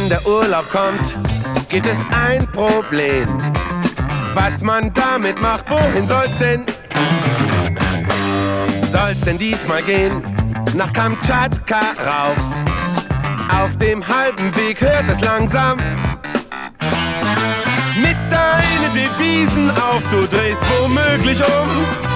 wenn der Urlaub kommt, gibt es ein Problem. Was man damit macht, wohin soll's denn? Soll's denn diesmal gehen? Nach Kamtschatka rauf. Auf dem halben Weg hört es langsam mit deinen Devisen auf. Du drehst womöglich um